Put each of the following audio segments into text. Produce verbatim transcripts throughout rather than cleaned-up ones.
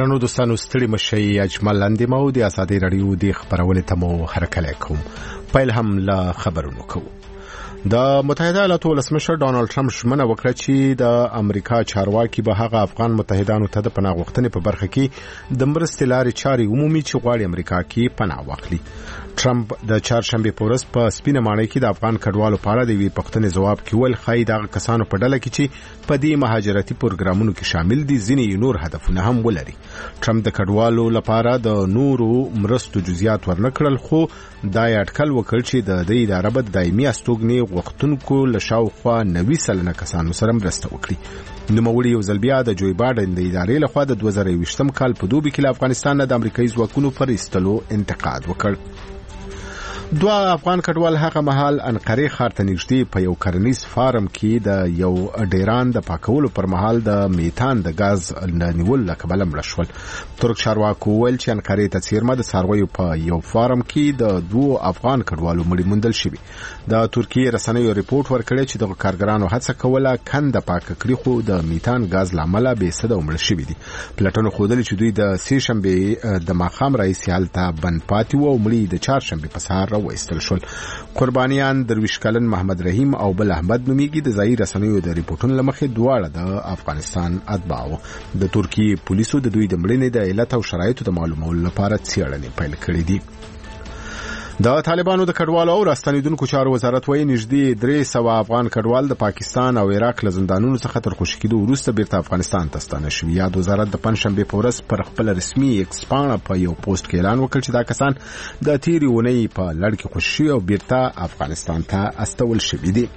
درنو دوستانو ستړي مشي اجمل اندیمو د ازادي رادیو د خبرونې ته مو هرکلی کوم. پیل هم له خبرونو کوو. د متحده ایالاتو ولسمشر ډانلډ ټرمپ ژمنه وکړه چې د امریکا چارواکي به هغه افغان متحدانو ته د پناه غوښتنې په برخه کې د مرستې لارې چارې عمومي چې غواړي امریکا کې پناه واخلي. ټرمپ د چهارشنبه په ورځ په سپینه ماڼۍ کې د افغان کډوالو په اړه د وی پښتنې جواب کې ول خای د کسانو په ډله کې چې په دې مهاجرتي پروګرامونو کې شامل دي ځینې نور هدفونه هم ولري. ټرمپ د کډوالو لپاره د نورو مرستو جزئیات ورنکړل، خو دا یې اټکل وکړ چې د دې اداره به دایمي استوګنې غوښتونکو له شاوخوا نوي سلنه کسانو سره مرسته وکړي. نوموړي یو ځل بیا د جوی بایدن د ادارې لخوا د دوه زره یوویشتم کال په دوبي کې له افغانستان نه د امریکایي ځواکونو پر ایستلو انتقاد وکړ. دوه افغان کډوال هغه مهال انقره ښار ته نږدې په یو کرنیز فارم کې د یو ډیران د پاکولو پر مهال د میتان د غاز نیول له کبله مړه شول. ترک چارواکو ویل چې انقره ته څیرمه د څارویو په یو فارم کې د دوه افغان کډوالو مړي موندل شوي. د ترکیه رسنیو ریپورت ورکړی چې د کارګرانو هڅه کوله کنده پاک کړي، خو د میتان غاز لامل به سده ومړ شوي دي. پلټنو ښودلې چې دوی د سې شنبه د ماښام راهیسې هلته بند پاتې وو او مړي د چهارشنبه په سهار وایستل شول. قربانیان درویش کلن محمد رحیم او بل احمد نومیږي. د ځایي رسنیو د ریپورتونو لمخې دواړه د افغانستان اتباعو. د ترکیه پولیسو د دوی د مړینې د علت او شرایطو د معلومولو لپاره څېړنې پیل کړې دي. د طالبانو د کډوالو او راستنیدونکو چارو وزارت وایي نږدې درې سوه افغان کډوال د پاکستان او عراق له زندانونو څخه تر خوشي کېدو وروسته بیرته افغانستان ته ستانه شوي. یاد وزارت د پنجشنبې په ورځ پر خپل رسمي ایکس پاڼه په یو پوسټ کې اعلان وکړ چې دا کسان د تېرې اونۍ په لړ کې خوشي شوي او بیرته افغانستان ته استول شوي دي.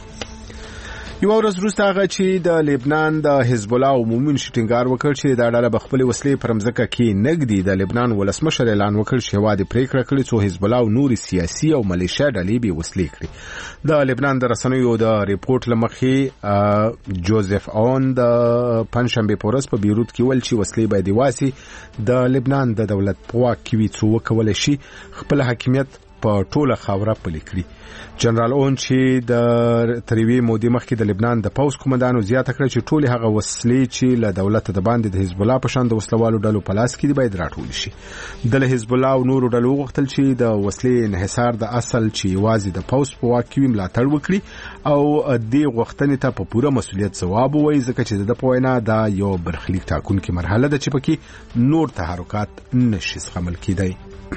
یو ورځ وروسته هغه چې د لبنان د حزب الله عمومي شټینګار وکړ چې دا ډله به خپل وسلې پر مځکه کې نګدي. د لبنان ولسمشر اعلان وکړ چې هوا د پریکړه کړې څو حزب الله او نوري سیاسي او ملیشیا ډلې به وسلې کړي. د لبنان د رسنیو د ریپورت لمخې جوزف اون د پنځشنبه په ورځ په بیروت کې ول چې وسلې باید واسي د لبنان د دولت په واک کې وي څو وکول شي خپل حاکمیت په ټوله خاوره پلي کړي. جنرال اون چې د تریوي مودې مخکې د لبنان د پوز کمانډانو زیاته کړ چې ټولې هغه وسلې چې له دولت د باندې د حزب الله په شان د وسلوالو ډلو په لاس کې دي باید راټول شي. د حزب الله او نورو ډلو غوښتل چې د وسلې انحصار د اصل چې یوازې د پوز په واک کې ملاتړ وکړي او دې غوښتنې ته په پوره مسؤلیت ځواب ووایي، ځکه چې د په وینا دا یو برخلیک ټاکونکې مرحله ده چې پکې نور تحرکات نشي زغمل کېدای.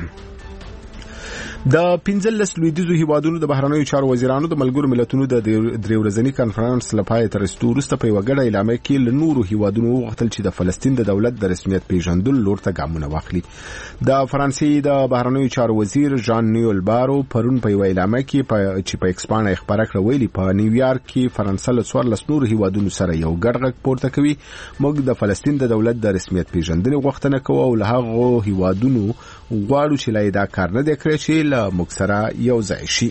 د پنځلس لویدیځو هیوادونو د بهرنیو چارو وزیرانو د ملګرو ملتونو د درې ورځني کانفرنس لپاره تر ستو وروسته په یوه ګډه اعلامیه کې له نورو هیوادونو وغوښتل چې د فلسطین د دولت د رسمیت پیژندلو لور ته ګامونه واخلي. د فرانسې د بهرنیو چارو وزیر ژان نیول بارو پرون په یوه اعلامیه کې چې په ایکس باندې خبره کړه ویلي په نیویارک کې فرانسه له څوارلس نورو هیوادونو سره یو ګډ غږ پورته کوي. موږ د فلسطین د دولت د رسمیت پیژندلو غوښتنه کوو او له هغو هیوادونو غواړو چې لا دا کار نه دی کړی چې له موږ سره یو ځای شي.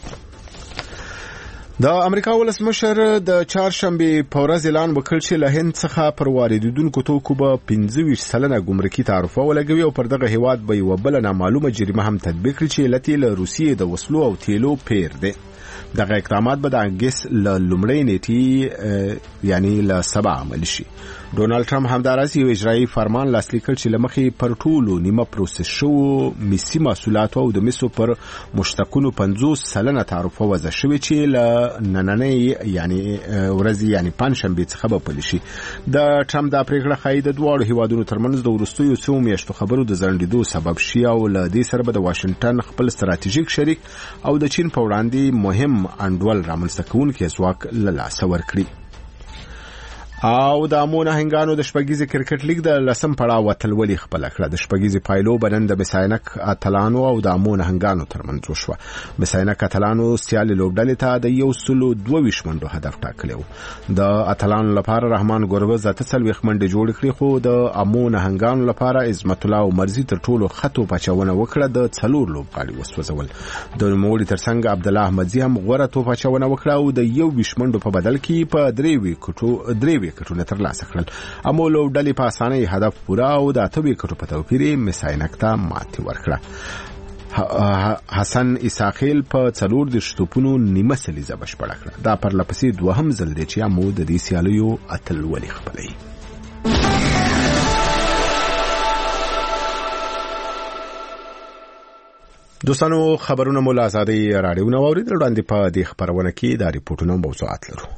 د امریکا ولسمشر د چهارشنبه په ورځ اعلان وکړ چې له هند څخه پر واردېدونکو توکو به پنځه ویشت سلنه ګمرکي تعرفه ولګوي او پر دغه هیواد به یوه بله نامعلومه جریمه هم تطبیق کړي چې علت یې له روسیې د وسلو او تیلو پیر دی. دغه اقدامات به د اګست له لومړۍ نیټې یعنی له سبا عمل شي. ډونالد ټرمپ همداراز یو اجرایي فرمان لاسلیک کړ چې له مخې پر ټولو نیمه پروسس شوو مسي محصولاتو او د مسو پر مشتقونو پنځوس سلنه تعرفه وضع شوې چې له نننۍ یعنی ورځې یعنی پنجشنبې څخه به پلي شي. د ټرمپ دا پریکړه ښایي د دواړو هیوادونو ترمنځ د وروستیو څو میاشتو خبرو د ځنډېدو سبب شي او له دې سره به د واشنګټن خپل ستراتیژیک شریک او د چین په وړاندې مهم انډول رامنځته کوونکی ځواک له لاسه ورکړي. او د امو نهنګانو د شپږیزې کرکټ لیګ د لسم پړاو اتلولي خپله کړه. د شپږیزې پایلو به نن د مساینک اتلانو او د امو نهنګانو ترمنځ وشوه. مساینک اتلانو سیالي لوبډلې ته د یو سلو دوه ویشت منډو هدف ټاکلی و. د اتلانو لپاره رحمان ګربز اته څلوېښت منډې جوړې کړې، خو د امو نهنګانو لپاره عظمت الله عمرزي تر ټولو ښه توپ اچونه وکړه، د څلور لوبغاړي وسوځول. د نوموړي ترڅنګ عبدالله احمدزي هم غوره توپ اچونه وکړه او د یو ویشت منډو په بدل کې په درې ویکټو درې وکټونه ترلاسه کړل. امو لوبډلې په اسانۍ هدف پوره او د اته وکټو په توپیر مساینک ته ماتې ورکړه. حسن اساخیل په څلور دېرش توپونو نیمه سلیزه بشپړه کړه. دا پرلپسې دوهم ځل دی چې امو د دې سیالیو اتلولي خپلوي. دوستانو خبرونه مو له آزادۍ راډیو نو اوریدل وړاندې په دې خبرونه کې د ریپورتونو موضوعات لرو.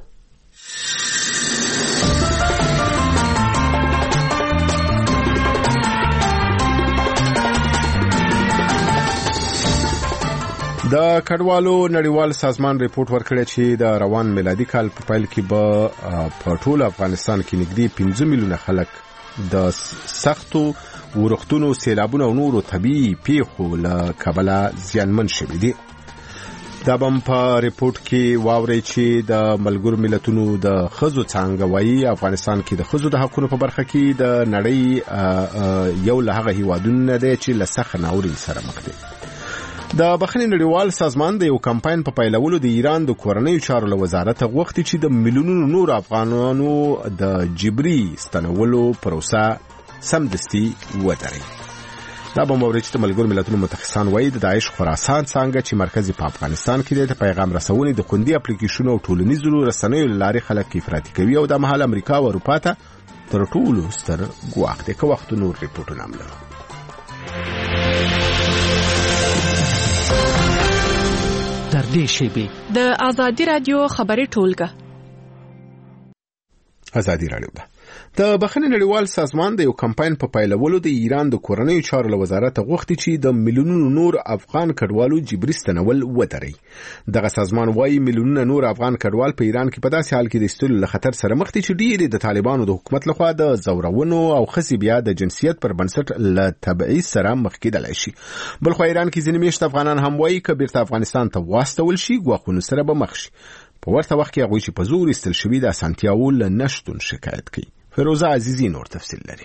د کډوالو نړیوال سازمان ریپورت ورکړی چې د روان میلادي کال په پیل کې به په ټول افغانستان کې نږدې پنځه میلیونه خلک د سختو ورښتونو، سیلابونو او نورو طبيعي پیښو له کبله زیانمن شوي دي. دا بم په ریپورت کې واوري چې د ملګرو ملتونو د ښځو څانګه وايي افغانستان کې د ښځو د حقوقو په برخه کې د نړۍ یو له هغه هیوادونو دی چې له سخت ناورین سره مخ دي. د بخښنې نړیوال سازمان د یو کمپاین په پیلولو د ایران د کورنیو چارو له وزارت غوښتي چې د میلیونونو نور افغانانو د جبري ستنولو پروسه سمدستي ودري. دا به موري چې ملګرو ملتونو متخصصان وایي د داعش خراسان څنګه چې مرکزي په افغانستان کې د پیغام رسونې د خوندي اپلیکیشن او ټولنیزو رسنیو لارې خلک افراطي کوي او د محل امریکا او اروپا ته تر ټولو ستر ګواښ دی. که وخت نور ریپورتونه هم لرو. در دې شیبې د ازادي رادیو خبري ټولګه ازادي رادیو ده. د بخښنې نړیوال سازمان د یو کمپاین په پیلولو د ایران د کورنیو چارو له وزارت غوښتي چې د میلیونونو نور افغان کډوالو جبري ستنول ودري. دغه سازمان وايي میلیونونه نور افغان کډوال په ایران کې په داسې حال کې د استلو له خطر سره مخ دي چې ډېری د طالبانو د حکومت لخوا د زورونو او خصي بیا د جنسیت پر بنسټ له تبعیض سره مخ کېدلای شي. بل خو ایران کې ځینې میشت افغانان هم وايي چې بیرته افغانستان ته واستول شي ګواښونو سره به مخ شي. په ورته وخت کې هغوی چې په زور ایستل شوي د اسانتیاوو له نشتون شکایت کوي. فیروزه عزیزی نور تفصیل لري.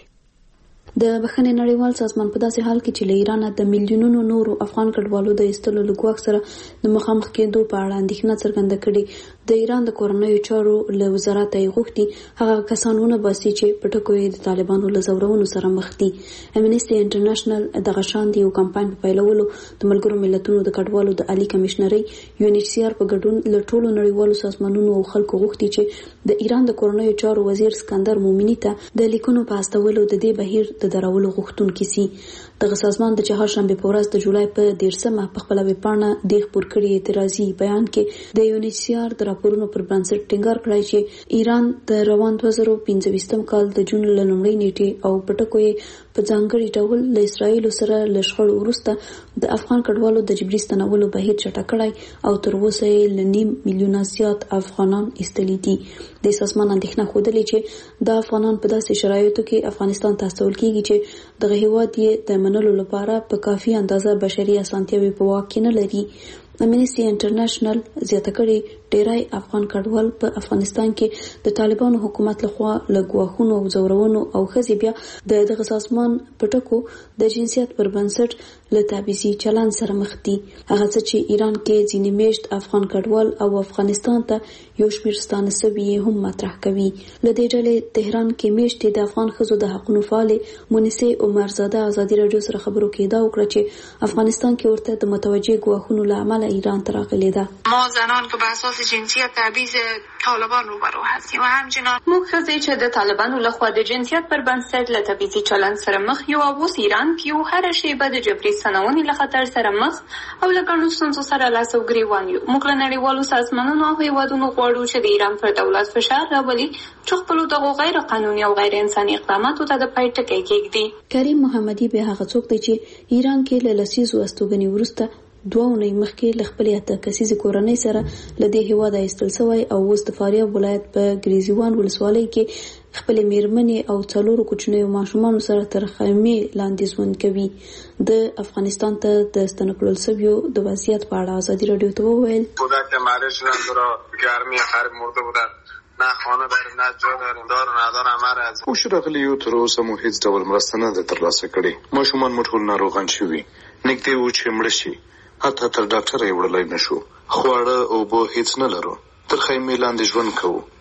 د بخښنې نړیوال سازمان په داسې حال کې چې له ایران د میلیونونو نورو افغان کډوالو د ایستلو له ګواښ سره د مخامخ کېدو په اړه اندېښنه څرګنده کړې. د ایران د کورنیو چارو له وزارت یې غوښتي هغه کسانونه باسي چې په ټکو یې د طالبانو له زورونو سره مخ دي. امنیسټي انټرنیشنل دغه شان دی یو کمپاین په پیلولو د ملګرو ملتونو د کډوالو د عالی کمشنري یو ان ایچ سی آر په ګډون له ټولو نړیوالو سازمانونو او خلکو غوښتي چې د ایران د کورنیو چارو وزیر اسکندر مومنی ته د لیکونو په استولو د دې بهیر د درولو غوښتونکي سي. دغه سازمان د چهارشنبه په ورځ د جولای په دیرشمه په خپل ویبپاڼه د خبر کړي اعتراضي بیان کې د یو ان ایچ سی آر د راپورونو پر بنسټ ټینګار کړی چې ایران د روان دوه زره پنځه کال د جون له لومړۍ نیټې او په ټکو یې په ځانګړي ډول له اسرایل سره له شخړو وروسته د افغان کډوالو د جبري ستنولو بهیر چټک کړی او تر اوسه یې له نیم میلیونه زیات افغانان ایستلي دي. د سازمان اندېښنه ښودلې چې د افغانان په داسې شرایطو کې افغانستان ته استول کیږي چې دغه هیواد یې د منلو لپاره په کافي اندازه بشري اسانتیاوې په واک کې نه لري. امنیسټي انټرنیشنل زیاته کړې ډیری افغان کډوال په افغانستان کې د طالبانو حکومت لخوا له ګواښونو او زورونو او خزي بیا د دغه سازمان په ټکو د جنسیت پر بنسټ له تبعیضي چلند سره مخ دي. هغه څه چې ایران کې ځینې میشت افغان کډوال او افغانستان ته یو شمېر ستانه سوي هم مطرح کوي. له دې ډلې تهران کې میشت د افغان ښځو د حقوقو فعالې مونسه عمرزاده ازادي رادیو سره خبرو کې دا وکړه چې افغانستان کې ورته د متوجه ګواښونو له امله ایران ته راغلي ده. ما زنان که به اساس جنسیت تبعیض طالبان روبرو هستیم و همچنان موږ ښځې چې د طالبانو لخوا د جنسیت پر بنسټ له تبعیضي چلند سره مخ یو او اوس ایران کې یو هره شیبه د جبري ستنونې له خطر سره مخ او له ګڼو ستونزو سره لاس او ګریوان یو. موږ له نړیوالو سازمانونو او هیوادونو غواړو چې د ایران پر دولت فشار راولي چې خپلو دغو غیر قانوني او غیر انساني اقداماتو ته د پای ټکی کېږدي. کریم محمدي به هغه څوک دی چې ایران کې له لسیزو استوګنې وروسته دوه اونۍ مخکې له خپلې اته کسیزې کورنۍ سره له دې هېواده ایستل سوی او اوس د فاریاب ولایت په ګریزیوان ولسوالۍ کې خپلې میرمنې او څلورو کوچنیو ماشومانو سره تر خیمې لاندې ژوند کوي. د افغانستان ته د ستنه کړل شویو د وضعیت په اړه ازادي رادیو ته وویل کودک مریض شدن را گرمی خراب مرده بودن نه خانه داریم نه جا داریم دار ندار همه از او شرغلیو تر اوسه مو هیڅ ډول مرسته نه ده ترلاسه کړې. ماشومان مو ټول ناروغان شوي نږدې و چې مړه شي حتی تر ډاکټر یې وړلی نه شو. خواړه اوبه هیڅ نه لرو. تر خیمې لاندې ژوند کوو.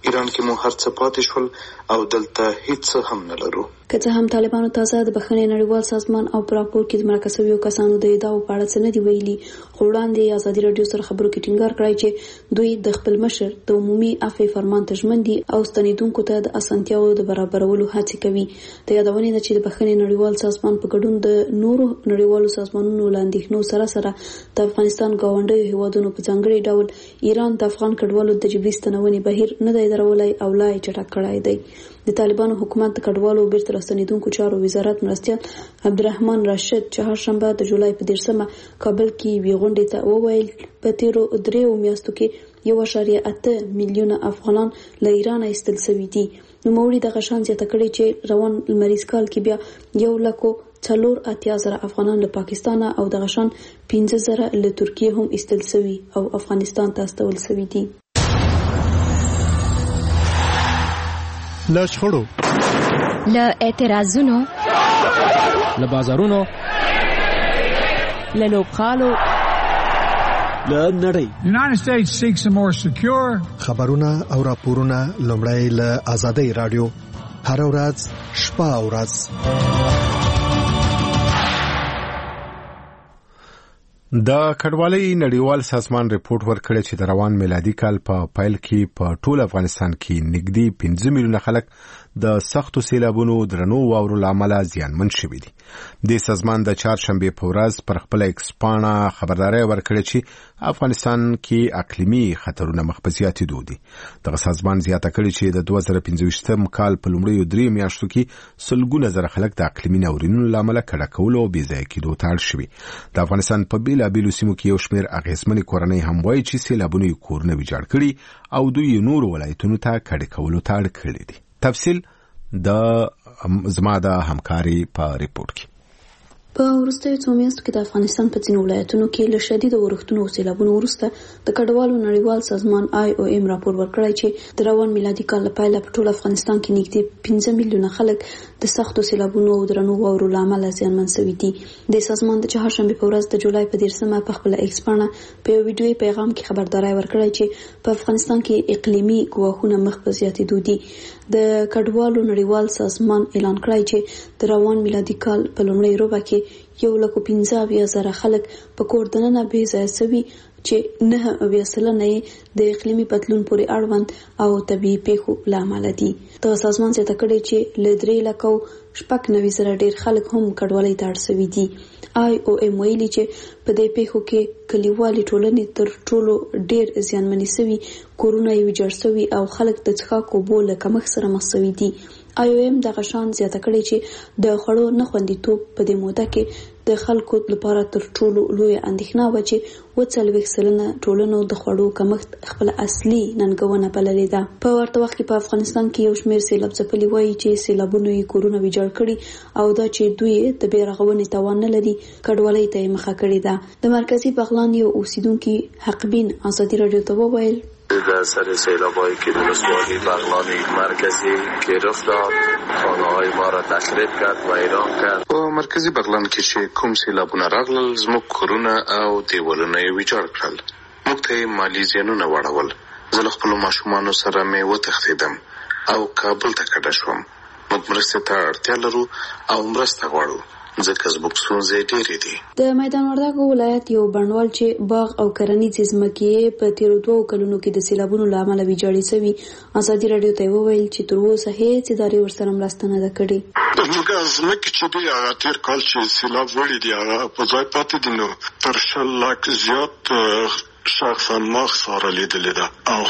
ایران کې مو هر څه پاتې شول او دلته هیڅ هم نه لرو. که څه هم طالبانو تازه د بخښنې نړیوال سازمان او په راپور کې د مرکه شویو کسانو د ادعاو په اړه څه نه دي ویلي، خو وړاندې ازادي راډیو سره خبرو کې ټینګار کړی چې دوی د خپل مشر د عمومي عفو فرمان ته ژمن دي او ستنېدونکو ته د اسانتیاوو د برابرولو هڅې کوي. د یادونې ده چې د بخښنې نړیوال سازمان په ګډون د نورو نړیوالو سازمانونو له اندېښنو سره سره د افغانستان ګاونډیو هیوادونو په ځانګړي ډول ایران د افغان کډوالو د جبري ستنونې بهیر نه دی درولای او لا یې چټک کړی دی. د طالبانو حکومت د کډوالو بیرته راستنېدونکو چارو وزارت مرستیال عبدالرحمن راشد چهارشنبه د جولای په دیرشمه کابل کې یوې غونډې ته وویل په تیرو دریو میاشتو کې یو اعشاریه اته میلیونه افغانان له ایران ایستل شوي دي. نوموړي دغه شان زیاته کړې چې روان لمریز کال کې بیا یو لکو څلور اتیا زره افغانان له پاکستان او دغه شان پنځه زره له ترکیې هم ایستل شوي او افغانستان ته استول شوي دي. له شخړو، له اعتراضونو، له بازارونو، له لوبغالو، له نړۍ. United States seeks a more secure خبرونه او راپورونه لومړی له آزادۍ رادیو هر ورځ شپه او ورځ. د کډوالۍ نړیوال سازمان ریپورت ورکړی چې د روان میلادي کال په پیل کې په ټول افغانستان کې نږدې پنځه میلیونه خلک د سختو سیلابونو درنو واورو له امله زیانمن شوي دي. د سازمان د چهارشنبې په ورځ پر خپل ایکس پاڼه خبرداری ورکړې چې افغانستان کې اقلیمي خطرونه مخ په زیاتېدو دي. دغه سازمان زیاته کړې چې د دوه زره پنځه ویشتم کال په لومړیو درې میاشتو کې سلګونه زره خلک د اقلیمي ناورینونو له امله کډه کولو او بې ځایه کېدو ته اړ شوي. د افغانستان په بېلابېلو سیمو کې یو شمېر اغېزمنې کورنۍ هم وایي چې سیلابونو یې کورونه ویجاړ کړي او دوی یې نورو ولایتونو ته کډه کولو ته اړ کړي دي. تفصیل د زما د همکاري په ریپورت کې. په وروستیو څو میاشتو کې د افغانستان په ځینو ولایتونو کې له شدیدو اورښتونو او سیلابونو وروسته د کډوالو نړیوال سازمان آی او ایم راپور ورکړی چې د روان میلادي کال له پیله په ټول افغانستان کې نږدې پنځه میلیونه خلک د سختو سیلابونو او درنو واورو له امله زیانمن شوي دي. د سازمان د چهارشنبې په ورځ د جولای په دیرشمه په خپله ایکس پاڼه په یو ویډیویي پیغام کې خبرداری ورکړی چې په افغانستان کې اقلیمي ګواښونه مخ په زیاتېدو دي. د کډوالو نړیوال سازمان اعلان کړی چې د روان میلادي کال په لومړۍ ربع کې یو لکو پنځه اویا زره خلک په کور دننه بې ځایه شوي چې نه اویا سلنه یې د اقلیمي بدلون پورې اړوند او طبیعي پیښو له امله دي. دغه سازمان زیاته کړې چې له درې لکو شپږ نوي زره ډېر خلک هم کډوالۍ ته اړ شوي دي. آی او ایم ویلي چې په دې پیښو کې کلیوالي ټولنې تر ټولو ډېر زیانمنې شوي، کورونه یې ویجاړ شوي او خلک د څښاک اوبو له کمښت سره مخ شوي دي. آی او ایم دغه شان زیاته کړې چې د خوړو نه خوندیتوب په دې موده کې د خلکو لپاره تر ټولو لویه اندېښنه وه چې اووه څلوېښت سلنه ټولنو د خوړو کمښت خپله اصلي ننګونه بللې ده. په ورته وخت کې په افغانستان کې یو شمېر سیلاب ځپلي وایي چې سیلابونو یې کورونه ویجاړ کړي او دا چې دوی د بې رغونې توان نه لري کډوالۍ ته یې مخه کړې ده. د مرکزي بغلان یو اوسیدونکي حقبین ازادي راډیو ته وویل در سر سیلاب‌هایی که در ولسوالی بغلان مرکزی گرفت داد، خانه‌های ما را تخریب کرد و ویران کرد. په مرکزی بغلان کې چې کوم سیلابونه راغلل زموږ کورونه او دیوالونه یې ویجاړ کړل. موږ ته مالي زیانونه واړول. زه له خپلو ماشومانو سره مې وتښتېدم او کابل ته کډه شوم. موږ مرستې ته اړتیا لرو او مرسته غواړو ځکه زموږ ستونزې ډېرې دي. د میدان وردګو ولایت یو بڼوال چې باغ او کرنیزې ځمکې په تیرو دوو کلونو کې د سیلابونو له امله ویجاړې شوي ازادي راډیو ته وویل چې تر اوسه هېڅ ادارې ورسره مرسته نه ده کړې. زموږ ځمکې چې دي هغه تېر کال چې سیلاب وړي دي هغه په ځای پاتې دي، نو تر شل لاک زیات شخصا ما خساره لیدلې ده او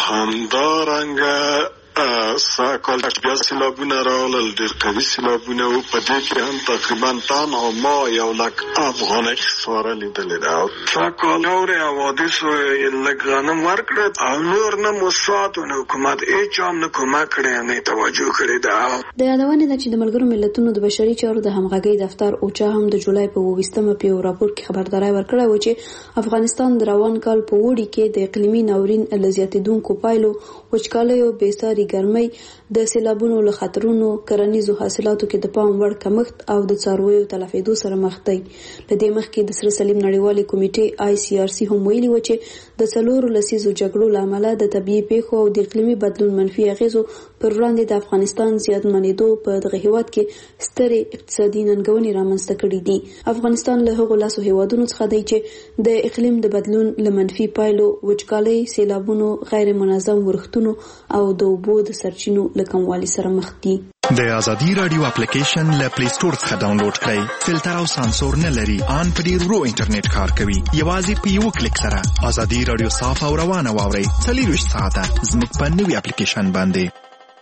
همدارنګه ساکال بیا سیلابونه راغلل، ډېر قوي سیلابونه و. په دې کې هم تقریبا تنها ما یو لک افغانۍ خساره لیدلې ده. او ساکال نورې حوادثو لږ غنم ورکړه او نور نه موسسات او حکومت هېچا هم نه کومک کړی، نه توجه کړې ده. د یادونې ده چې د ملګرو ملتونو د بشري چارو د همغږۍ دفتر اوچا هم د جولای په اوویشتمه په یو راپور کې خبرداری ورکړی و چې افغانستان د روان کال په اوړي کې د اقلیمي ناورین له زیاتېدونکو پایلو، وچکالیو، بېساري زیاتوالی ګرمۍ د سیلابونو له خطرونو کرنیزو حاصلاتو کې د پام وړ کمښت او د څارویو تلفېدو سره مخ دي. له دې مخکې د سره صلیب نړیوالې کمیټې آی سی آر سی هم ویلي و چې د څلورو لسیزو جګړو له امله د طبیعي پیښو او د اقلیمي بدلون منفي اغیزو پر وړاندې د افغانستان زیاتمنېدو په دغه هیواد کې سترې اقتصادي ننګونې رامنځته کړي دي. افغانستان له هغو لاسو هیوادونو څخه دی چې د اقلیم د بدلون له منفي پایلو وچکالۍ، سیلابونو، غیر منظم ورښتونو او د اوبو د سرچینو له کموالي سره مخ دي. د ازادي رادیو اپلیکیشن له پلی سٹور څخه ډاونلوډ کړئ. فلټر او سانسور نه لري. ان په ډیر ورو انټرنیټ کار کوي. یوازې په یو کلیک سره ازادي رادیو صاف او روانه واورئ. څلوېښت ساعته زموږ په نوي اپلیکیشن باندې.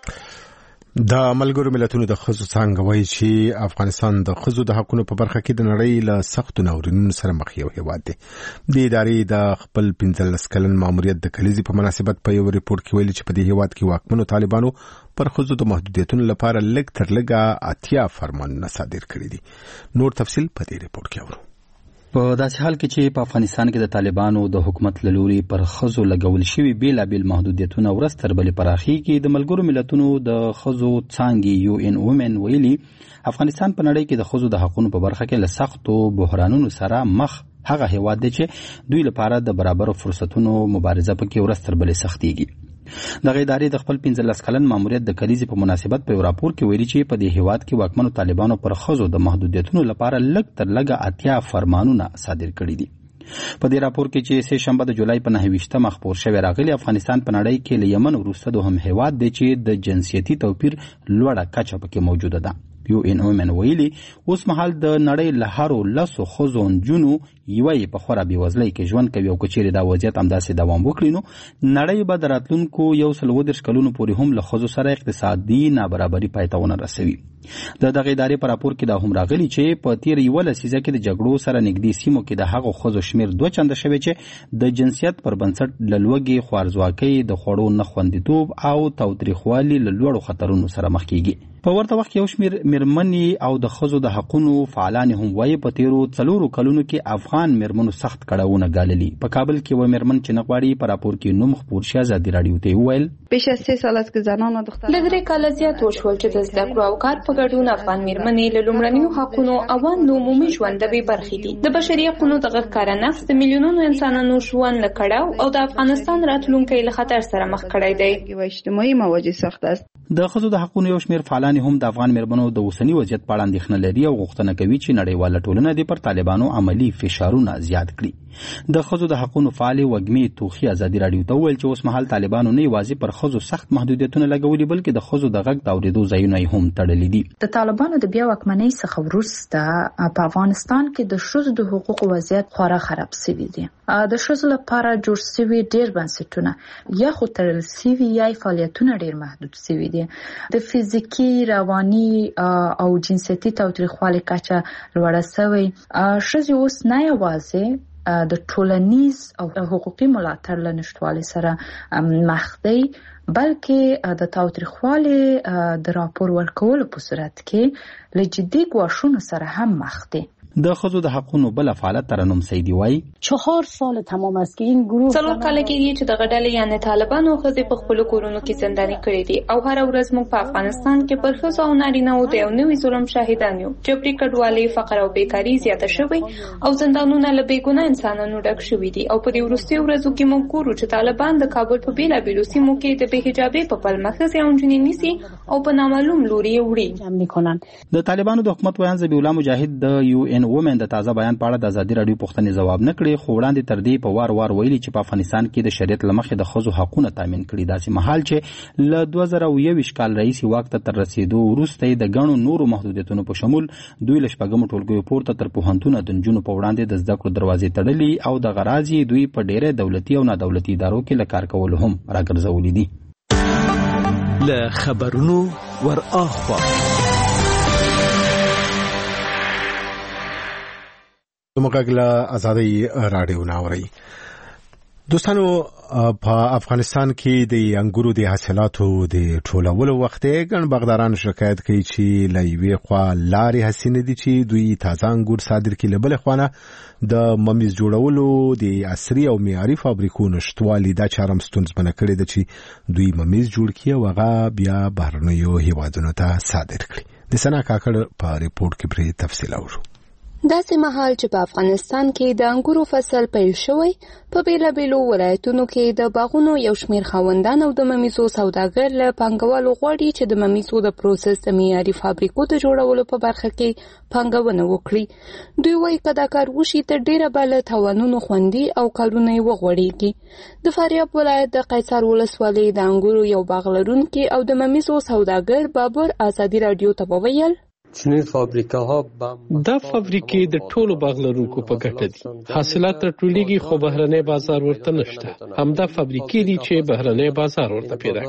د ملګرو ملتونو د ښځو څانګه وایي چې افغانستان د ښځو د حقونو په برخه کې د نړۍ له سختو ناورینونو سره مخ یو هیواد دی. د ادارې د خپل پنځلس کلن ماموریت د کلیزې په مناسبت په یو ریپورت کې ویلي چې په دې هیواد کې واکمنو طالبانو پر ښځو د محدودیتونو لپاره لږ تر لږه اتیا فرمانونه صادر کړي دي. نور تفصیل په دې ریپورت کې اورو. په داسې حال کې چې په افغانستان کې د طالبانو د حکومت له لوري پر ښځو لګول شوي بېلابېل محدودیتونه ورځ تر بلې پراخېږي. د ملګرو ملتونو د ښځو څانګې یو ان وومن ویلي افغانستان په نړۍ کې د ښځو د حقونو په برخه کې له سختو بحرانونو سره مخ هغه هیواد دی چې دوی لپاره د برابرو فرصتونو مبارزه پکې ورځ تر بلې سختېږي. دغه ادارې د خپل پنځلس کلن ماموریت د کلیزې په مناسبت په یو راپور کې ویلي چې په دې هیواد کې واکمنو طالبانو پر ښځو د محدودیتونو لپاره لږ تر لږه اتیا فرمانونه صادر کړي دي. په دې راپور کې چې سه شنبه د جولای په نهه ویشتمه خپور شوی راغلی، افغانستان په نړۍ کې له یمن وروسته دوهم هیواد دی چې د جنسیتي توپیر لوړه کچه پکې موجوده ده. یو ان وومن ویلي اوس مهال د نړۍ له هرو لسو ښځو نجونو یوه یې په خورا بېوزلۍ کې ژوند کوي او که چیرې دا وضعیت همداسې دوام وکړي نو نړۍ به د راتلونکو یو سل اووه دېرش کلونو پورې هم له ښځو سره اقتصادي نابرابري پای ته ونه رسوي. د دغه ادارې په راپور کې دا هم راغلي چې په تیر یوه لسیزه کې د جګړو سره نږدې سیمو کې د هغو ښځو شمېر دوه چنده شوی چې د جنسیت پر بنسټ له لوږې، خوارځواکۍ، د خوړو نه خوندیتوب او تاوتریخوالي له لوړو خطرونو سره مخ کېږي. په ورته وخت کې یو شمېر مېرمنې او د ښځو د حقونو فعالانې هم وایي په تیرو څلورو کلونو کې افغان مېرمنو سخت کړاوونه ګاللي. په کابل کې یوه مېرمن چې نه غواړي په راپور کې نوم خپور شي ازادي راډیو ته وویل بیش از سه سال است که زنان و دختران له درې کاله زیات وشول چې د زده کړو او کار په ګډون افغان مېرمنې له لومړنیو حقونو او د عمومي ژوند بې برخې دي. د بشري حقونو دغه ښکاره نقض د میلیونونو انسانانو ژوند له کړاو او د افغانستان راتلونکی له خطر سره مخ کړی دی. اجتماعي مواجه سخت است. د ښځو د حقونو یو شمېر فعالانې هم د افغان مېرمنو د اوسني وضعیت په اړه اندېښنه لري او غوښتنه کوي چې نړیواله ټولنه دې پر طالبانو عملي فشارونه زیات کړي. د ښځو د حقونو فعالې وږمې توخي ازادي راډیو ته وویل چې اوس مهال طالبانو نه یوازې پر ښځو سخت محدودیتونه لګولي بلکې د ښځو د غږ د اورېدو ځایونه یې هم تړلي دي. د طالبانو د بیا واکمنۍ څخه وروسته په افغانستان کې د ښځو د حقوقو وضعیت خورا خراب شوی دی. د ښځو لپاره جوړ شوي ډېر بنسټونه یا خو تړل شوي یا فعالیتونه ډېر محدود شوي دي. د فزیکي، رواني او جنسیتي تاوتریخوالي کچه لوړه شوې. ښځې اوس نه یوازې د ټولنیز او حقوقي ملاتړ له نشتوالي سره مخ دی بلکې د تاوتریخوالي د راپور ورکولو په صورت کې له جدي ګواښونو سره هم مخ دی. د ښځو د حقونو بل فعالت ترنم سیدی وایي چهار سال تمام است که این گروه څلور کاله کېږي چې دغه ډلې یعنې طالبانو ښځې په خپلو کورونو کې زنداني کړي دي او هره ورځ موږ په افغانستان کې پر ښځو او نارینه‌وو د یو نوي ظلم شاهدان یو. جبري کډوالۍ، فقر او بیکاري زیاته شوې او زندانونه له بېګناه انسانانو ډک شوي دي او په دې وروستیو ورځو کې موږ ګورو چې طالبان د کابل په بېلابېلو سیمو کې د بې حجابۍ په پلمه ښځې او نجونې نیسي او په نامعلوم لوري یې وړي. د طالبانو د حکومت ویاند ذبیح الله مجاهد د یو ان وومن د تازه بیان په اړه د ازادي راډیو پوښتنې ځواب نه کړي، خو وړاندې تر دې په وار وار ویلي چې په افغانستان کې د شریعت له مخې د ښځو حقونه تامین کړي. داسې مهال چې له دوه زره اووه کال راهیسې واک ته تر رسېدو وروسته د ګڼو نورو محدودیتونو په شمول دوی له شپږمو ټولګیو پورته تر پوهنتونه د نجونو په وړاندې د زده کړو دروازې تړلي او د غراض یې دوی په ډېری دولتي او نادولتي ادارو کې له کار کولو هم راګرځولي دي. له خبرونو ور اخوا زموږ غږ له ازادي راډیو نه اورئ. دوستانو په افغانستان کې د انګورو د حاصلاتو د ټولولو وخت ګڼ باغداران شکایت کوي چې له یوې خوا لارې هڅې نه دي چې دوی تازه انګور صادر کړي، له بلې خوا نه د ممیز جوړولو د عصري او معیاري فابریکو نشتوالي دا چاره هم ستونزمنه کړې ده چې دوی ممیز جوړ کړي او هغه بیا بهرنیو هیوادونو ته صادر کړي. د سنا کاکړ په ریپورت کې پرې تفصیل اورو. داسې مهال چې په افغانستان کې د انګورو فصل پیل شوی، په بیلابیلو ولایتونو کې د باغونو یو شمیر خاوندان او د ممیزو سوداګر له پانګوالو غواړي چې د ممیزو د پروسس د معیاري فابریکو د جوړولو په برخه کې پانګونه وکړي. دوی وايي که دا کار وشي تر ډیره به له تاوانونو خوندي او کارونه یې وغوړېږي. د فاریاب ولایت د قیصار ولسوالۍ د انګورو یو باغ لرونکي او د ممیزو سوداګر بابر ازادي رادیو ته وویل دا فابریکې د ټولو باغ لرونکو په ګټه دي. حاصلات راټولیږي خو بهرنی بازار ورته نشته. همدا فابریکې دي چې بهرنی بازار ورته پیدا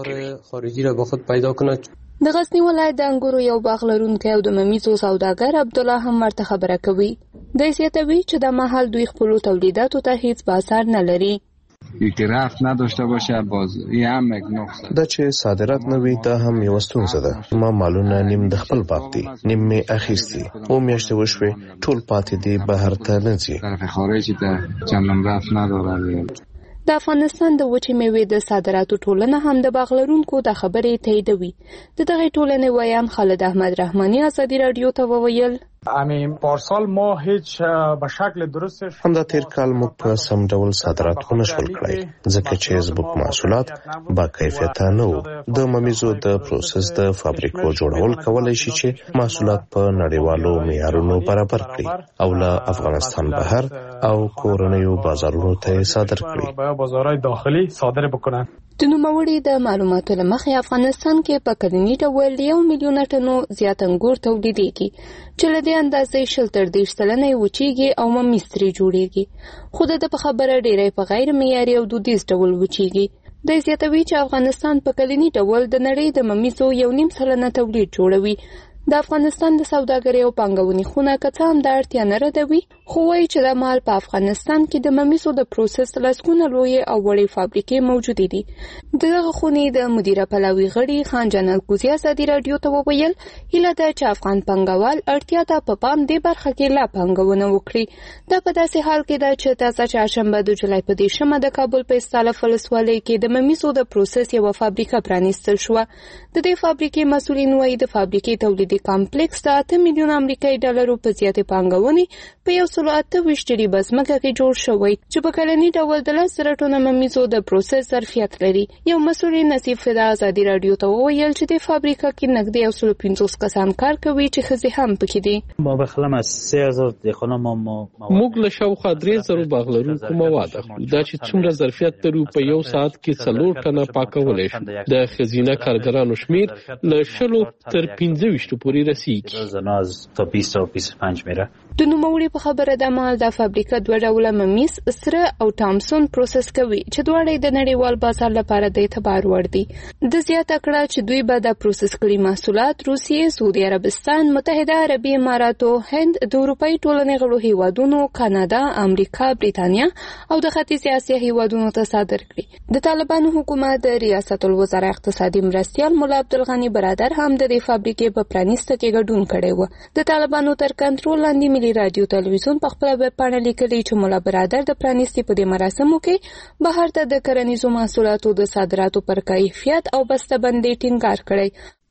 کوي. د غزنی ولایت د انګورو یو باغ لرونکی او د ممیزو سوداګر عبدالله هم ورته خبره کوي. دی زیاتوي چې د مهال دوی خپلو تولیداتو ته هیڅ بازار نه لري. یکی رفت نداشته باشه باز یه هم یک نقصه دا چې صادرات نه وي دا هم یو ستونزه ده. ما مالونه نیم د خپل باغ دي، نیم می اخیستی او میاشتې وشوي ټول پاتې دي بهر ته نه ځي. طرف خارجی ته چندان رفت نداره. د افغانستان د وچې میوې د صادراتو ټولنه هم د باغ لرونکو د خبرې تاییدوي. د دغې ټولنې ویان خالد احمد رحماني ازادي رادیو ته وویل همین پارسال ما هیچ به شکل درستش همدا تیر کال موږ په سم ډول صادرات نشول کړای ځکه چې زموږ محصولات با کیفیت نه وو. د ممیزو د پروسس د فابریکو جوړول کولای شي چې محصولات په نړیوالو معیارونو برابر کړي او له افغانستان بهر او کورنیو بازارونو ته صادر کړي. په بازارهای داخلي صادر بکنن. د نوموړي د معلوماتو له مخې افغانستان کې په کلني ډول یو میلیون ټنو زیات انګور تولیدېږي چې له دې اندازې شل تر دېرش سلنه یې وچېږي او ممیز ترې جوړېږي، خو د ده په خبره ډېری په غیر معیاري او دودیز ډول وچېږي. دی زیاتوي چې افغانستان په کلني ډول د نړۍ د ممیزو یو نیم سلنه تولید جوړوي. د افغانستان د سوداګرۍ او پانګونې خونه که څه هم د اړتیا نه ردوي، خو وایي چې د مهال په افغانستان کې د ممیزو د پروسس لسګونه لویې او وړې فابریکې موجودې دي. د دغه خونې د مدیره پلاوي غړي خان جانل کوزي ازادي رادیو ته وویل هیله ده چې افغان پانګوال اړتیا ته په پام دې برخه کې لا پانګونه وکړي. دا په داسې حال کې ده چې تازه چهارشنبه د جولای په دېرشمه د کابل په استالف ولسوالۍ کې د ممیزو د پروسس یوه فابریکه پرانیستل شوه. د دې فابریکې مسؤلین وایي د فابریکې تولیدي کمپلیکس د اته میلیون امریکایي ډالرو په زیاتې پانګونې په یو سلو اته ویشت جریبه ځمکه کې جوړ شوی چې په کلني ډول د لس زره ټنو ممیزو د پروسس ظرفیت لري. یو مسؤل نصیب فدا ازادي رادیو ته وویل چې د فابریکه کې نږدې یو سلو پنځوس کسان کار کوي چې ښځې هم پکې دي. ما بخلم از سه هزار دخانه ما موږ له شاوخوا درې زرو باغ لرونکو مواد اخلو. دا چې څومره ظرفیت لرو په یو ساعت کې څلور ټنه پاکولی شو. د ښځینه کارګرانو شمیر له شلو تر پنځه ویشتو پورې رسیږي. زناز تا بیست تا بیست و پنج میره. د نوموړي په خبره د مهال دا فابریکه دوه ډوله ممیز سره او تامسون پروسس کوي چې دواړه د نړیوال بازار لپاره د اعتبار وړ دي. د زیاته کړه چې دوی به د پروسس کړي محصولات روسیې، سعودي عربستان، متحده عربي اماراتو، هند، د اروپایي ټولنې غړو هیوادونو، کاناډا، امریکا، بریتانیا او د ختیځې اسیا هیوادونو ته صادر کړي. د طالبانو حکومت د ریاست الوزرا اقتصادي مرستیال مولا عبدالغني برادر هم د دې فابریکې په پرانیسته کې ګډون کړی و. د طالبانو تر کنټرول لاندې ملي رادیو تلویزیون په خپله ویب پاڼه لیکلي چې مولا برادر د پرانیستي په دې مراسمو کې بهر ته د کرنیزو محصولاتو د صادراتو پر کیفیت او بسته‌بندۍ ټینګار کړی.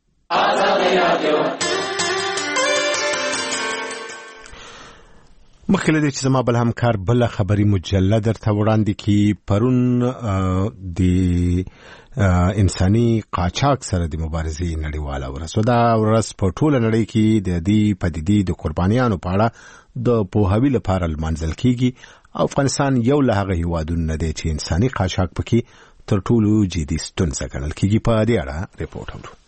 مخکې له دې چې زما بل همکار بله خبري مجله درته وړاندې کړي، پرون د انساني قاچاق سره د مبارزې نړیواله ورځ وه. دا ورځ په ټوله نړۍ کې د دې پدیدې د قربانیانو په اړه د پوهاوي لپاره لمانځل کیږي. افغانستان یو له هغه هیوادونو نه دی چې انساني قاچاق پکې تر ټولو جدي ستونزه ګڼل کیږي. په دې اړه ریپورټ اورو.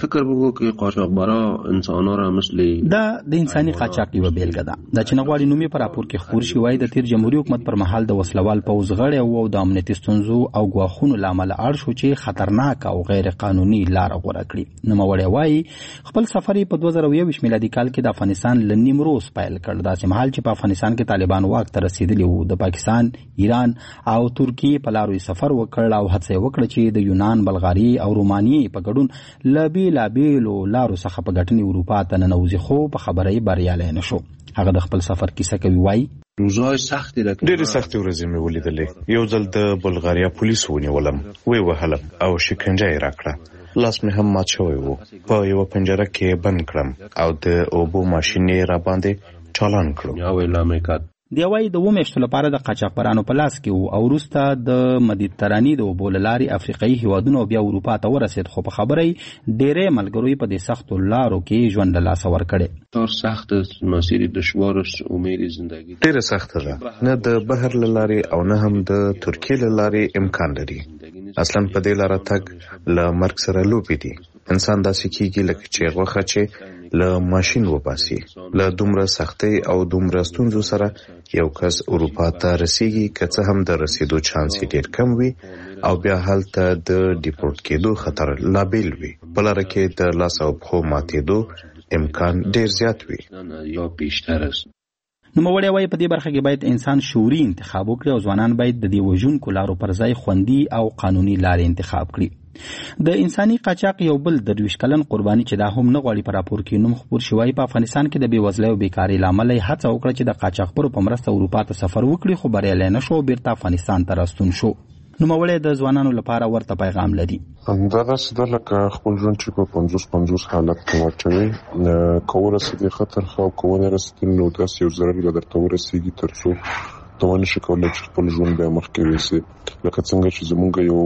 فکر وکړو که قاچاقبرا انسانا را مثل دا د انساني قاچاق یو بیلګه ده. دا چې نغواړي نومي پر راپور کې خبر شي وای د تیر جمهوریت حکومت پر مهال د وسلوال پوز غړي او د امنیتي ستونزو او غواخونو لامل اړ شو چې خطرناک او غیر قانوني لار غوړه کړي. نو موړی وای خپل سفر په دوه زره یو میلادي کال کې د افغانستان ل نیمروز پیل کړ. دا چې مهال چې په افغانستان کې طالبان واک ته رسیدلی وو د پاکستان، ایران او ترکیه په لارو سفر وکړ او هڅه وکړه چې د یونان، بلغاری او رومانیې په ګډون لبی لابیلو لارو څخه په ګټنې اروپا ته ننوځي، خو په خبرې بریالی نشو. هغه د خپل سفر کیسه کوي وای روزای سختي ده. ډېرې سختې ورځې مې ولیدلې. یو ځل د بلغاریا پولیس ونیولم، وی وهلم او شکنجه یې راکړه. لاس مې هم مات شوی و. په یوه پنجره کې بند کړم او د اوبو ماشین یې را باندې چالان کړو. یا ویلا مې کات دی وای د و میاشتو لپاره د قاچاقبرانو په لاس کې وو او وروسته د مدیترانې د اوبو له لارې افریقایي هیوادونو بیا اروپا ته ورسېد، خو په خبرې ډېرې ملګرو په دې سختو لارو کې ژوند له لاسه ورکړی. تر سخت مسیر دشوار است امید زندگی ډېره سخته ده. نه د بهر له لارې او نه هم د ترکیې له لارې امکان لري. اصلا په دې لاره تګ له مرګ سره لوبې دي. انسان داسې کېږي لکه چې غوښه چې له ماشین وباسي. له دومره سختۍ او دومره ستونزو سره یو کس اروپا ته رسیږي که څه هم د رسیدو چانس یې ډېر کم وي او بیا هلته د ډیپورټ کېدو خطر لا بیل وي. په لاره کې د لاس او پښو ماتېدو امکان ډېر زیات وي. یا بیشتر است. نو موړی وای په دې برخه کې باید انسان شعوري انتخاب وکړي او ځوانان باید د دې وژونکو لارو پر ځای خوندي او قانوني لارې انتخاب کړي. د انساني قاچاق یو بل درویش کلن قرباني چې دا هم نه غواړي په راپور کې نوم خبر شوی په افغانستان کې د بېوزلۍ او بیکارۍ له امله یې هڅه وکړه چې د قاچاقبرو په مرسته اروپا ته سفر وکړي، خو بریالی نه شو، بیرته افغانستان ته راستون شو. نو موړی د ځوانانو لپاره ورته پیغام لري. دا داسې ده لکه خپل ژوند چې په پنځوس پنځوس حالت کې واچوي، که ورسېدې خطر ښه او که ونه رسېدې نو داسې یو ضرر به درته ورسېږي تر څو ته ونشي کولی چې خپل ژوند بیا مخکې یوسې. لکه څنګه چې زمونږ یو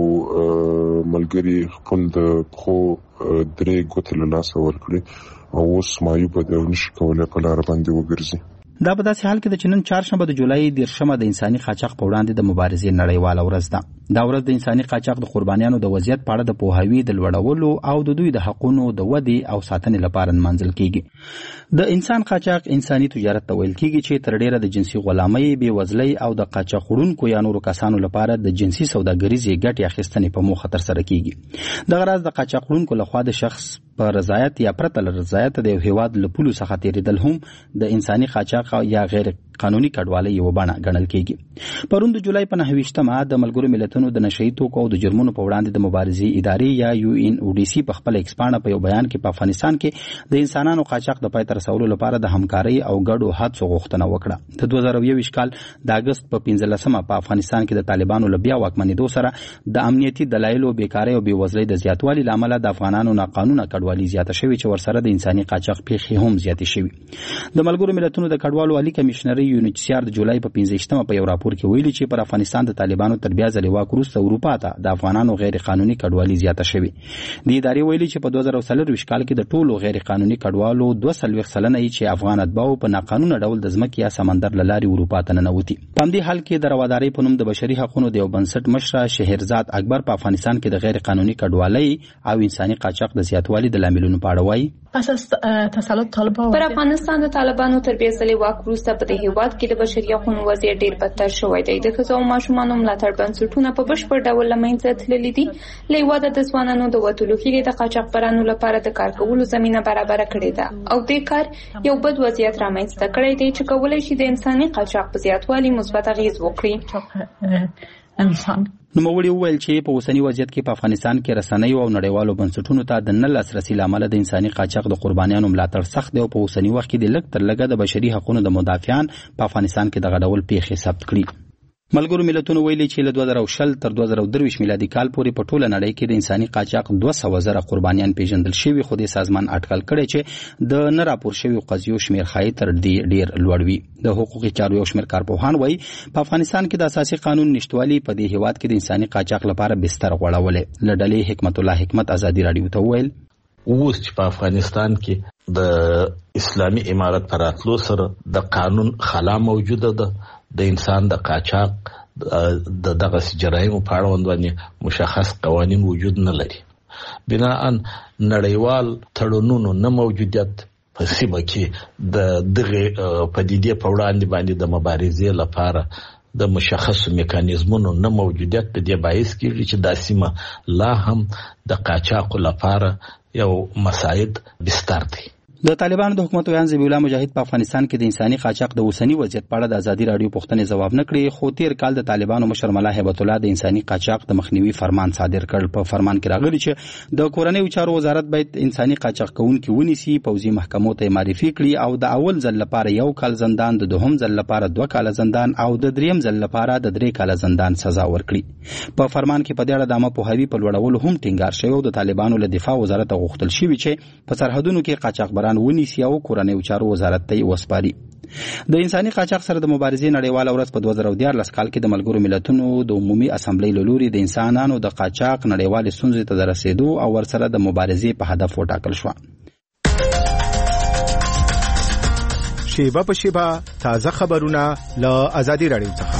ملګري خپل د پښو درې ګوتې له لاسه ورکړي او اوس معیوبه دی او نشي کولی په لاره باندې وګرځي. دا په داسې حال کې ده چې نن چهارشنبه د جولای دېرشمه د انساني قاچاق په وړاندې د مبارزې نړیواله ورځ ده. دا ورځ د انساني قاچاق د قربانیانو د وضعیت په اړه د پوهاوي د لوړولو او د دوی د حقونو د ودې او ساتنې لپاره نمانځل کیږي. د انسان قاچاق انساني تجارت ته ویل کیږي چې تر ډیره د جنسي غلامۍ، بېوزلۍ او د قاچاق وړونکو یا نورو کسانو لپاره د جنسي سوداګریزې ګټې اخیستنې په موخه ترسره کیږي. دغه راز د قاچاق وړونکو لخوا د شخص په رضایت یا پرته له رضایت د یو هیواد له پولو څخه تېرېدل هم د انساني قاچاق یا غیر قانوني کډوالۍ یوه بڼه ګڼل کیږي. پرون د جولای په نهه ویشتمه د ملګرو ملتونو د نشه یي توکو او د جرمونو په وړاندې د مبارزې ادارې یا یو ان او ډي سي په خپل ایکس پاڼه په یو بیان کې په افغانستان کې د انسانانو قاچاق د پای ته رسولو لپاره د همکارۍ او ګډو هڅو غوښتنه وکړه. د دوه زره یو کال د اګست په پنځلسمه په افغانستان کې د طالبانو له بیا واکمنېدو سره د امنیتي دلایلو، بیکارۍ او بېوزلۍ د زیاتوالي له امله د افغانانو ناقانونه کډوالي زیاته شوې چې ورسره د انساني قاچاق پیښې هم زیاتې شوې. د ملګرو ملتونو د کډوالو عالي کمیشنري یو ان ایچ سی آر د جولای په پنځه په یو راپور کې ویلي چې پر افغانستان د طالبانو تر بیا ځلې واک وروسته اروپا ته د افغانانو غیر قانوني کډوالي زیاته شوې. د ادارې ویلي چې په دوه زره څلرویشت کال کې د ټولو غیر قانوني کډوالو دوه څلوېښت سلنه یې چې افغان اتباعو په ناقانونه ډول د ځمکې یا سمندر له لارې اروپا ته ننوتي. په همدې حال کې د روادارۍ په نوم د بشري حقونو د یو بنسټ مشره شهرزاد اکبر په افغانستان کې د غیر قانوني کډوالۍ او انساني قاچاق د زیاتوالي د لاملونو په اړه وایي. پس از تسلط طالبان پر افغانستان د طالبانو تر بیا ځلې واک وروسته په دې هیواد کې د بشري حقوقو وضعیت ډېر بدتر شوی دی. د ښځو او ماشومانو ملاتړ بنسټونه په بشپړ ډول له منځه تللي دي. له هیواده د ځوانانو د وتلو هیلې د قاچاقبرانو لپاره د کار کولو زمینه برابره کړې ده او دې کار یو بد وضعیت رامنځته کړی دی چې کولی شي د انساني قاچاق په زیاتوالي مثبت اغېز وکړي. نوموړي وویل چې په اوسني وضعیت کې په افغانستان کې رسنیو او نړیوالو بنسټونو ته د نه لاسرسي له امله د انساني قاچاق د قربانیانو ملاتړ سخت دی او په اوسني وخت کې د لږ تر لږه د بشري حقوقو د مدافعان په افغانستان کې دغه ډول پیښې ثبت کړي. ملګرو ملتونو ویلي چې له دوه زره شل تر دوه زره درویشت میلادي کال پورې په ټوله نړۍ کې د انساني قاچاق دوه سوه زره قربانیان پیژندل شوي، خو د سازمان اټکل کړی چې د نه راپور شویو قضیو شمیر ښایي تر دې ډېر لوړ وي. د حقوقي چارو یو شمیر کارپوهان وایي په افغانستان کې د اساسي قانون نشتوالي په دې هیواد کې د انساني قاچاق لپاره بستر غوړولې. له ډلې حکمت الله حکمت ازادي راډیو ته وویل اوس چې په افغانستان کې د اسلامي امارت پر راتلو سره د قانون خلا موجوده ده، د انسان د قاچاق د دغه جرایم په اړه باندې مشخص قوانین وجود نه لري. بناء نړیوال تړونونو نه موجودیت په سیمه کې د دغه پدیدې په وړاندې باندې د مبارزې لپاره د مشخص میکانیزمونو نه موجودیت د دې باعث کیږي چې د سیمه لا هم د قاچاق لپاره یو مساعد بستر دی. د طالبانو د حکومت ویان ذبیح الله مجاهد په افغانستان کې د انساني قاچاق د اوسنی وضعیت په اړه د ازادي رادیو پوښتنې ځواب نه کړی، خو تیر کال د طالبانو مشر ملا هیبت الله د انساني قاچاق د مخنیوي فرمان صادر کړ. په فرمان کې راغلی چې د کورنیو چارو وزارت باید انساني قاچاق کوونکي ونیسي، پوځي محکمو ته معرفي کړي او د اول ځل لپاره یو کال زندان، د دوهم ځل لپاره دوه کال زندان او د دریم ځل لپاره د درې کال زندان سزا ورکړي. په فرمان کې په دې اړه د عامه پوهاوي په لوړولو هم ټینګار شوی او د طالبانو له دفاع وزارت غوښتل شوی چې په سرحدونو کې قاچاقبران ونیسي او کورنیو چارو وزارت ته وسپاري. د انساني قاچاق سره د مبارزې نړیواله ورځ په دوه زره دیارلس کال کې د ملګرو ملتونو د عمومي اسامبلۍ له لوري د انسانانو د قاچاق نړیوالې ستونزې ته د رسېدو او ورسره د مبارزې په هدف وټاکل شوه. شیبه په شیبه تازه خبرونه له ازادي رادیو څخه.